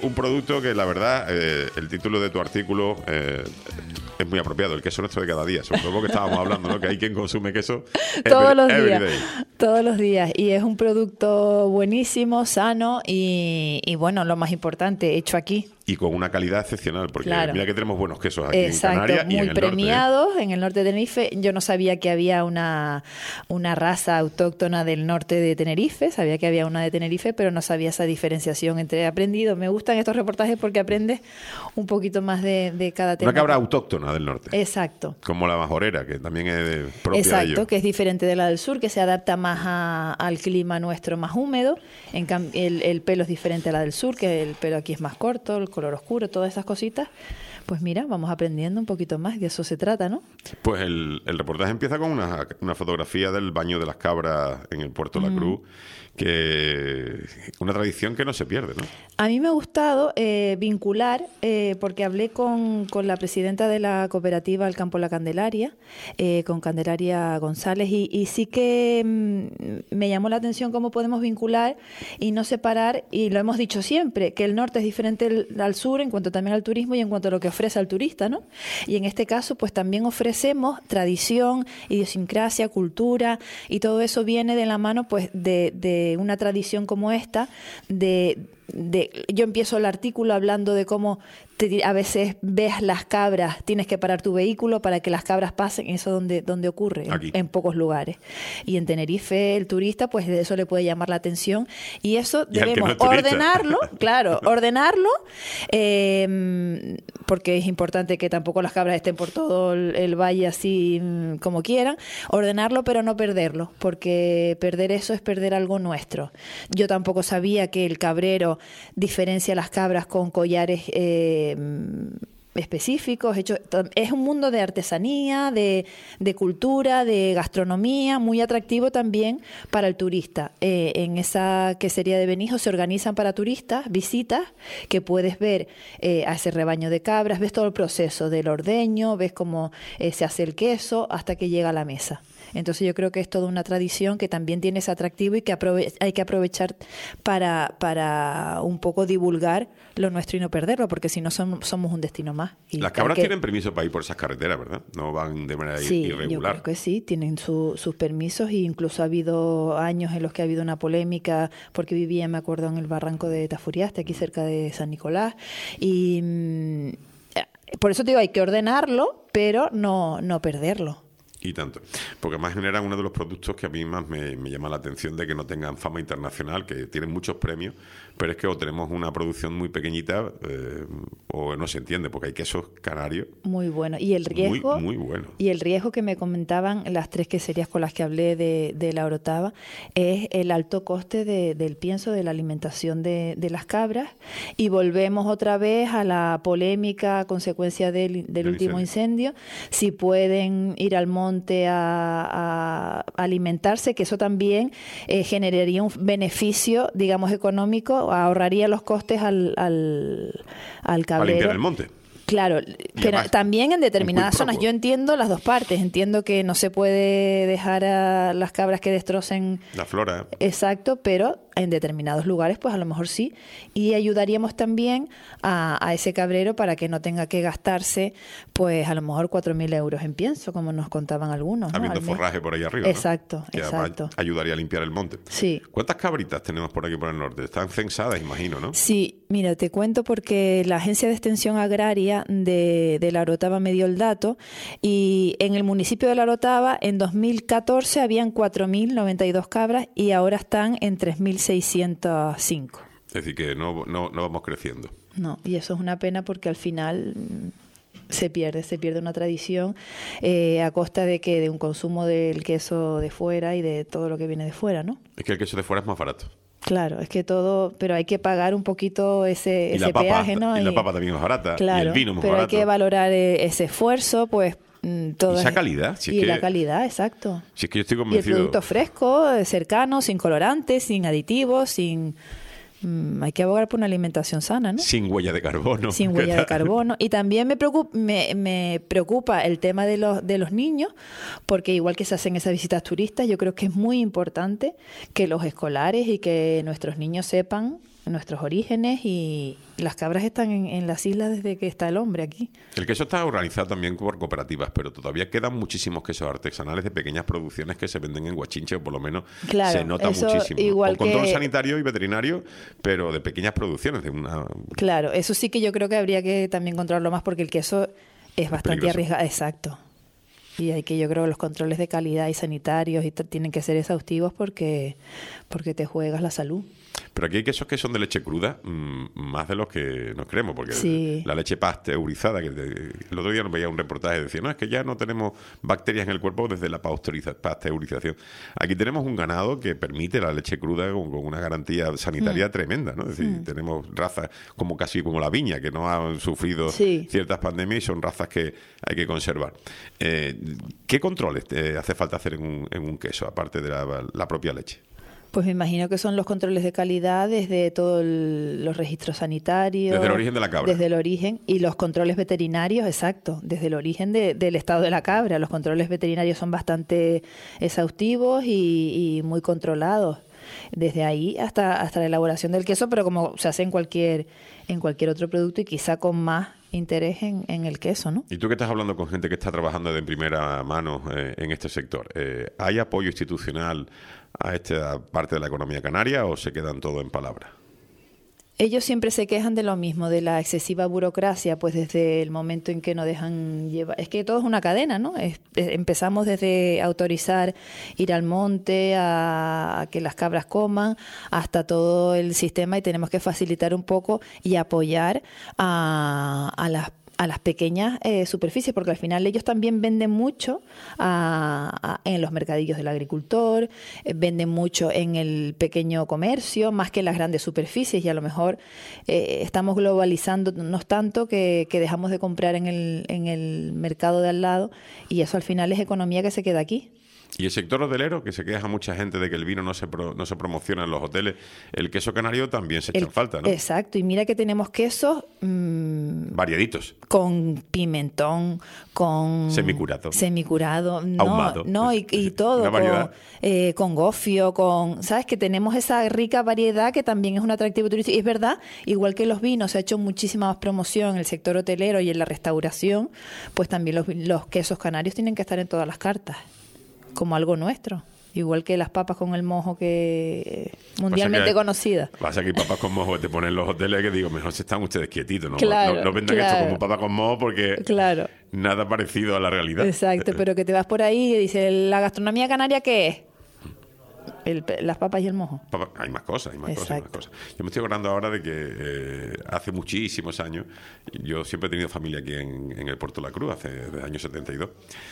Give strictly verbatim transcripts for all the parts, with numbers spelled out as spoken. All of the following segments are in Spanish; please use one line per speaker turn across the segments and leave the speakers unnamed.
un producto que la verdad, eh, el título de tu artículo eh, es muy apropiado, el queso nuestro de cada día, sobre todo porque estábamos hablando, ¿no? Que hay quien consume queso
todos
every,
los
every
días,
day.
todos los días. Y es un producto buenísimo, sano y, y bueno, lo más importante, hecho aquí.
Y con una calidad excepcional, porque
Claro.
mira que tenemos buenos quesos aquí
Exacto,
en Canarias y
muy
en el
premiados
norte, ¿eh?
en el norte de Tenerife. Yo no sabía que había una, una raza autóctona del norte de Tenerife, sabía que había una de Tenerife, pero no sabía esa diferenciación entre aprendido. Me gustan estos reportajes porque aprendes un poquito más de, de cada tema.
Una cabra autóctona del norte.
Exacto.
Como la majorera, que también es de, propia
Exacto,
de ellos.
que es diferente de la del sur, que se adapta más a, al clima nuestro más húmedo. En cam- el, el pelo es diferente a la del sur, que el pelo aquí es más corto, el color oscuro, todas esas cositas. Pues mira, vamos aprendiendo un poquito más, de eso se trata, ¿no?
Pues el, el reportaje empieza con una, una fotografía del baño de las cabras en el Puerto de la Cruz, que una tradición que no se pierde, ¿no?
A mí me ha gustado eh, vincular, eh, porque hablé con, con la presidenta de la cooperativa El Campo La Candelaria, eh, con Candelaria González, y, y sí que mm, me llamó la atención cómo podemos vincular y no separar, y lo hemos dicho siempre, que el norte es diferente al, al sur en cuanto también al turismo y en cuanto a lo que ofrece al turista, ¿no? Y en este caso, pues también ofrecemos tradición, idiosincrasia, cultura, y todo eso viene de la mano, pues, de, de una tradición como esta, de... De, yo empiezo el artículo hablando de cómo te, a veces ves las cabras, tienes que parar tu vehículo para que las cabras pasen, eso donde, donde ocurre, en, en pocos lugares. Y en Tenerife el turista, pues de eso le puede llamar la atención, y eso
y
debemos
no
ordenarlo, claro, ordenarlo, eh, porque es importante que tampoco las cabras estén por todo el, el valle así como quieran, ordenarlo pero no perderlo, porque perder eso es perder algo nuestro. Yo tampoco sabía que el cabrero diferencia las cabras con collares eh, específicos. Hecho, es un mundo de artesanía, de, de cultura, de gastronomía, muy atractivo también para el turista. Eh, en esa quesería de Benijo se organizan para turistas visitas que puedes ver eh, a ese rebaño de cabras, ves todo el proceso del ordeño, ves cómo eh, se hace el queso hasta que llega a la mesa. Entonces yo creo que es toda una tradición que también tiene ese atractivo y que aprove- hay que aprovechar para, para un poco divulgar lo nuestro y no perderlo, porque si no som- somos un destino más. Y
Las cabras
que...
tienen permiso para ir por esas carreteras, ¿verdad? No van de manera
sí,
irregular.
Yo creo que sí, tienen su, sus permisos, e incluso ha habido años en los que ha habido una polémica, porque vivía, me acuerdo, en el barranco de Tafuriaste, aquí cerca de San Nicolás, y mmm, por eso te digo, hay que ordenarlo, pero no, no perderlo.
Y tanto. Porque además generan uno de los productos que a mí más me, me llama la atención de que no tengan fama internacional, que tienen muchos premios, pero es que o tenemos una producción muy pequeñita eh, o no se entiende, porque hay quesos canarios.
Muy bueno. Y el riesgo,
muy, muy bueno.
Y el riesgo que me comentaban las tres queserías con las que hablé de, de la Orotava es el alto coste de, del pienso, de la alimentación de, de las cabras. Y volvemos otra vez a la polémica a consecuencia del, del, del último incendio. incendio. Si pueden ir al monte A, a alimentarse, que eso también eh, generaría un beneficio, digamos, económico, ahorraría los costes al, al, al cabrero.
Para limpiar el monte.
Claro, pero también en determinadas zonas, yo entiendo las dos partes, entiendo que no se puede dejar a las cabras que destrocen
la flora.
Exacto, pero en determinados lugares pues a lo mejor sí, y ayudaríamos también a, a ese cabrero para que no tenga que gastarse pues a lo mejor cuatro mil euros en pienso, como nos contaban algunos, ¿no?
Habiendo forraje por ahí arriba,
exacto,
¿no? Que
exacto.
Ayudaría a limpiar el monte.
Sí.
¿Cuántas cabritas tenemos por aquí por el norte? Están censadas, imagino, ¿no?
Sí, mira, te cuento porque la Agencia de Extensión Agraria de, de La Orotava me dio el dato, y en el municipio de La Orotava en dos mil catorce habían cuatro mil noventa y dos cabras y ahora están en tres mil seiscientos cinco.
Es decir, que no, no, no vamos creciendo.
No, y eso es una pena porque al final se pierde, se pierde una tradición eh, a costa de que de un consumo del queso de fuera y de todo lo que viene de fuera, ¿no?
Es que el queso de fuera es más barato.
Claro, es que todo, pero hay que pagar un poquito ese,
y
ese
la papa,
peaje, ¿no?
Y, y la
y,
papa también es barata,
claro,
y el vino es más
pero
barato.
Hay que valorar ese esfuerzo, pues todo.
Y esa calidad. Si
y
es que,
la calidad, exacto.
Si es que yo estoy convencido.
Y el producto fresco, cercano, sin colorantes, sin aditivos, sin... Mm, hay que abogar por una alimentación sana, ¿no?
Sin huella de carbono.
Sin huella de carbono. Y también me preocupa, me, me preocupa el tema de los, de los niños, porque igual que se hacen esas visitas turistas, yo creo que es muy importante que los escolares y que nuestros niños sepan nuestros orígenes, y las cabras están en, en las islas desde que está el hombre aquí.
El queso está organizado también por cooperativas, pero todavía quedan muchísimos quesos artesanales de pequeñas producciones que se venden en Guachinche, o por lo menos
claro,
se nota
eso
muchísimo.
Igual
con control
que...
sanitario y veterinario, pero de pequeñas producciones. De una...
Claro, eso sí que yo creo que habría que también controlarlo más, porque el queso es bastante
Peligroso.
arriesgado. Exacto. Y hay que, yo creo, los controles de calidad y sanitarios y t- tienen que ser exhaustivos porque, porque te juegas la salud.
Pero aquí hay quesos que son de leche cruda, mmm, más de los que nos creemos, porque
Sí.
la leche pasteurizada, que de- el otro día nos veía un reportaje y decía, no, es que ya no tenemos bacterias en el cuerpo desde la pasteuriza- pasteurización. Aquí tenemos un ganado que permite la leche cruda con, con una garantía sanitaria mm. tremenda, ¿no? Es decir, mm. tenemos razas como casi como la viña, que no han sufrido sí. ciertas pandemias y son razas que hay que conservar. Eh, ¿Qué controles te hace falta hacer en un, en un queso, aparte de la, la propia leche?
Pues me imagino que son los controles de calidad desde todos los registros sanitarios.
Desde el origen de la cabra.
Desde el origen. Y los controles veterinarios, exacto, desde el origen de, del estado de la cabra. Los controles veterinarios son bastante exhaustivos y, y muy controlados. Desde ahí hasta, hasta la elaboración del queso, pero como se hace en cualquier, en cualquier otro producto, y quizá con más interés en, en el queso, ¿no?
Y tú que estás hablando con gente que está trabajando de primera mano eh, en este sector, eh, ¿hay apoyo institucional a esta parte de la economía canaria o se quedan todo en palabras?
Ellos siempre se quejan de lo mismo, de la excesiva burocracia, pues desde el momento en que no dejan llevar... Es que todo es una cadena, ¿no? Es, es, empezamos desde autorizar ir al monte, a, a que las cabras coman, hasta todo el sistema, y tenemos que facilitar un poco y apoyar a, a las a las pequeñas eh, superficies, porque al final ellos también venden mucho a, a, en los mercadillos del agricultor, eh, venden mucho en el pequeño comercio, más que en las grandes superficies, y a lo mejor eh, estamos globalizándonos tanto que, que dejamos de comprar en el, en el mercado de al lado, y eso al final es economía que se queda aquí.
Y el sector hotelero, que se queja mucha gente de que el vino no se pro, no se promociona en los hoteles, el queso canario también se echa en falta, ¿no?
Exacto, y mira que tenemos quesos... Mmm,
variaditos.
Con pimentón, con...
Semicurado.
Semicurado. No,
ahumado.
No, y, y todo. Con, eh, con gofio, con... ¿Sabes? Que tenemos esa rica variedad que también es un atractivo turístico. Y es verdad, igual que los vinos, se ha hecho muchísima más promoción en el sector hotelero y en la restauración, pues también los, los quesos canarios tienen que estar en todas las cartas, como algo nuestro. Igual que las papas con el mojo, que mundialmente
pasa que,
conocida.
Pasa que hay papas con mojo que te ponen en los hoteles que digo, mejor se están ustedes quietitos, ¿no?
Claro,
no, no vendan
claro.
esto como papa con mojo porque
claro.
nada parecido a la realidad.
Exacto, pero que te vas por ahí y dices, ¿la gastronomía canaria qué es? El, las papas y el mojo.
Papa, hay más cosas, hay más cosas, hay más cosas. Yo me estoy acordando ahora de que eh, hace muchísimos años, yo siempre he tenido familia aquí en, en el Puerto de la Cruz, hace desde el año setenta y dos,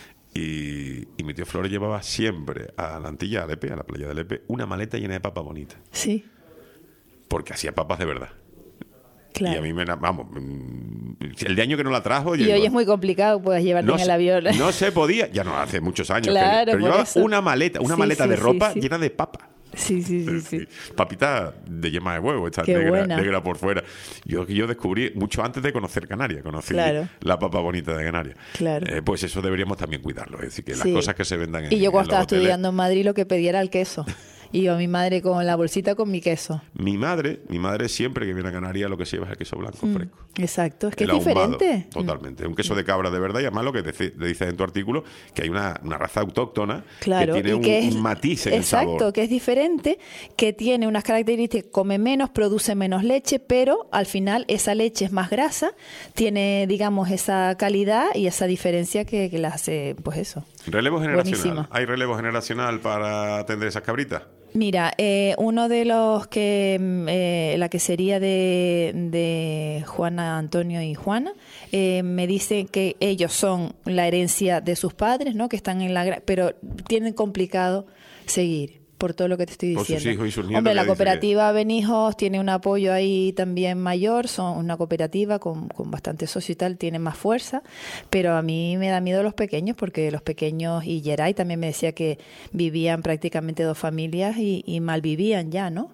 y, y mi tío Flores llevaba siempre a la Antilla, a Lepe, a la playa de Lepe, una maleta llena de papas bonitas.
Sí.
Porque hacía papas de verdad.
Claro.
Y a mí me... Vamos, el de año que no la trajo...
Y hoy digo, es muy complicado, puedes llevarte
no
en
se,
el avión.
No se podía, ya no, hace muchos años.
Claro,
que, pero llevaba
eso.
una maleta, una
sí,
maleta
sí,
de ropa
sí, sí.
llena de papa.
Sí, sí, sí, sí.
Papita de yema de huevo, esta negra, negra por fuera. Yo yo descubrí mucho antes de conocer Canarias, conocí
claro.
la papa bonita de Canarias.
Claro.
Eh, pues eso deberíamos también cuidarlo, es decir, que
sí.
las cosas que se vendan en
Y yo cuando
en
estaba
hoteles,
estudiando en Madrid lo que pedía era el queso. Y yo, mi madre con la bolsita con mi queso.
Mi madre, mi madre siempre que viene a Canarias lo que se lleva es el queso blanco mm, fresco.
Exacto, es que
el
es
ahumado,
diferente.
Totalmente. Un queso de cabra de verdad, y además lo que te, te dices en tu artículo, que hay una, una raza autóctona
claro,
que tiene
y que
un,
es,
un matiz en
exacto,
el sabor.
Que es diferente, que tiene unas características, come menos, produce menos leche, pero al final esa leche es más grasa, tiene, digamos, esa calidad y esa diferencia que, que la hace, pues eso.
Relevo generacional.
Buenísimo.
¿Hay relevo generacional para atender esas cabritas?
Mira, eh, uno de los que, eh, la que sería de, de Juana, Antonio y Juana, eh, me dice que ellos son la herencia de sus padres, ¿no? Que están en la, pero tienen complicado seguir. Por todo lo que te estoy diciendo.
Por sus hijos y sus nietos.
Hombre, la cooperativa que... Benijos tiene un apoyo ahí también mayor, son una cooperativa con, con bastante socio y tal, tiene más fuerza, pero a mí me da miedo los pequeños, porque los pequeños, y Geray también me decía que vivían prácticamente dos familias y, y mal vivían ya, ¿no?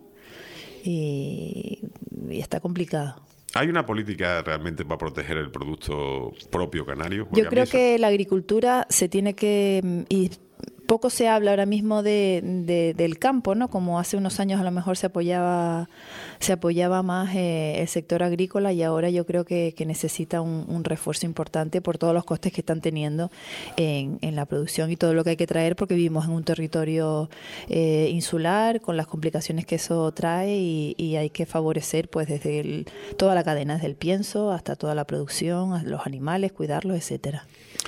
Y, y está complicado.
¿Hay una política realmente para proteger el producto propio canario?
Yo creo eso... que la agricultura se tiene que ir poco se habla ahora mismo de, de, del campo, ¿no? Como hace unos años a lo mejor se apoyaba se apoyaba más eh, el sector agrícola, y ahora yo creo que, que necesita un, un refuerzo importante por todos los costes que están teniendo en, en la producción y todo lo que hay que traer, porque vivimos en un territorio eh, insular con las complicaciones que eso trae, y, y hay que favorecer pues desde el, toda la cadena, desde el pienso hasta toda la producción, los animales, cuidarlos, etcétera.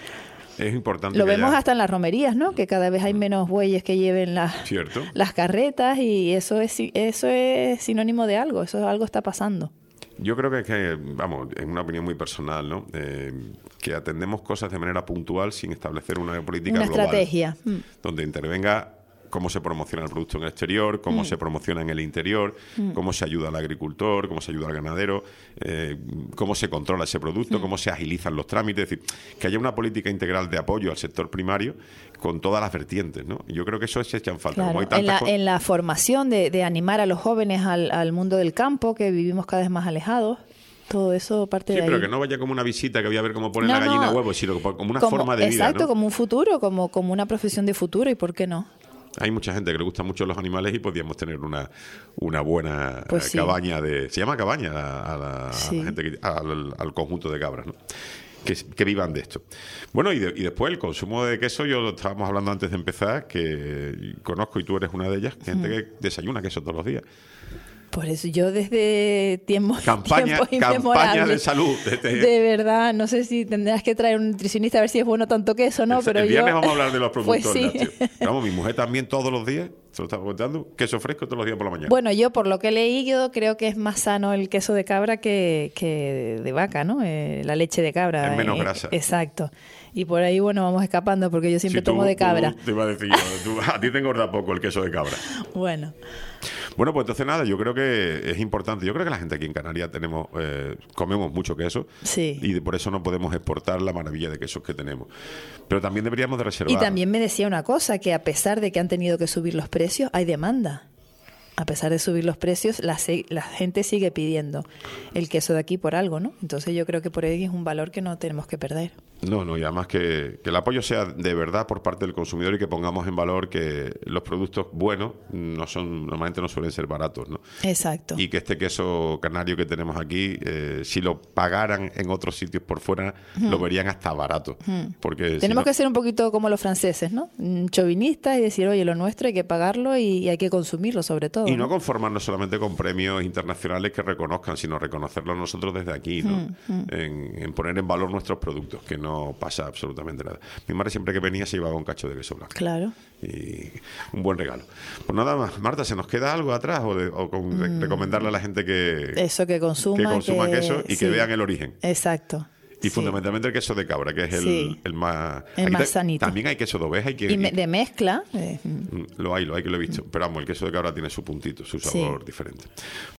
Es importante.
Lo
que
vemos
haya...
hasta en las romerías, ¿no? Que cada vez hay menos bueyes que lleven las, las carretas, y eso es eso es sinónimo de algo, eso algo está pasando.
Yo creo que, que vamos, es una opinión muy personal, ¿no? Eh, que atendemos cosas de manera puntual sin establecer una política
una
global.
Estrategia. Mm.
Donde intervenga cómo se promociona el producto en el exterior, cómo mm. se promociona en el interior, mm. cómo se ayuda al agricultor, cómo se ayuda al ganadero, eh, cómo se controla ese producto, mm. cómo se agilizan los trámites. Es decir, que haya una política integral de apoyo al sector primario con todas las vertientes, ¿no? Yo creo que eso se echan falta.
Claro,
Como hay tantas
en, la,
cosas...
en la formación de, de animar a los jóvenes al, al mundo del campo, que vivimos cada vez más alejados. Todo eso parte
sí,
de ahí.
Sí, pero que no vaya como una visita que voy a ver cómo ponen
no,
la gallina
no.
huevo, sino como una
como,
forma de vida.
Exacto,
¿no?
como un futuro, como, como una profesión de futuro, ¿y por qué no?
Hay mucha gente que le gustan mucho los animales y podríamos tener una, una buena
pues sí.
cabaña de... Se llama cabaña a la,
sí.
a la gente que, al, al conjunto de cabras, ¿no? Que, que vivan de esto. Bueno, y, de, y después el consumo de queso, yo lo estábamos hablando antes de empezar, que conozco y tú eres una de ellas, gente mm. que desayuna queso todos los días.
Por eso yo desde tiempo,
campaña,
tiempos
campaña de salud.
Desde... De verdad, no sé si tendrás que traer un nutricionista a ver si es bueno tanto queso, ¿no?
El,
pero
el viernes
yo...
vamos a hablar de los productos
pues sí.
lácteos. Vamos, mi mujer también todos los días, se lo estaba contando, queso fresco todos los días por la mañana.
Bueno, yo por lo que he leído creo que es más sano el queso de cabra que, que de vaca, ¿no? Eh, la leche de cabra.
Es menos
eh,
grasa.
Exacto. Y por ahí, bueno, vamos escapando porque yo siempre
sí, tú,
tomo de cabra.
Tú, te iba a decir yo, tú, a ti te engorda poco el queso de cabra.
Bueno.
Bueno, pues entonces nada, yo creo que es importante. Yo creo que la gente aquí en Canarias tenemos, eh, comemos mucho queso.
Sí.
Y por eso no podemos exportar la maravilla de quesos que tenemos. Pero también deberíamos de reservar.
Y también me decía una cosa, que a pesar de que han tenido que subir los precios, hay demanda. A pesar de subir los precios, la, la gente sigue pidiendo el queso de aquí por algo, ¿no? Entonces yo creo que por ahí es un valor que no tenemos que perder.
No, no, y además que, que el apoyo sea de verdad por parte del consumidor y que pongamos en valor que los productos buenos no son normalmente no suelen ser baratos, ¿no?
Exacto.
Y que este queso canario que tenemos aquí, eh, si lo pagaran en otros sitios por fuera, hmm. lo verían hasta barato. Hmm. Porque
tenemos
si no...
que ser un poquito como los franceses, ¿no? Chauvinistas y decir, oye, lo nuestro hay que pagarlo y, y hay que consumirlo sobre todo.
Y no,
¿no?
conformarnos solamente con premios internacionales que reconozcan, sino reconocerlo nosotros desde aquí, ¿no? Hmm. Hmm. En, en poner en valor nuestros productos, que no pasa absolutamente nada. Mi madre siempre que venía se llevaba un cacho de queso blanco.
Claro.
Y un buen regalo. Pues nada más, Marta, ¿se nos queda algo atrás o, de, o con, mm. recomendarle a la gente que,
Eso, que consuma,
que consuma
que...
queso y sí. que vean el origen?
Exacto.
Y sí. fundamentalmente el queso de cabra, que es el,
sí.
el más...
El más sanito.
También hay queso de oveja. Y, que,
y me, de mezcla.
Lo hay, lo hay, que lo he visto. Pero vamos, el queso de cabra tiene su puntito, su sabor sí. diferente.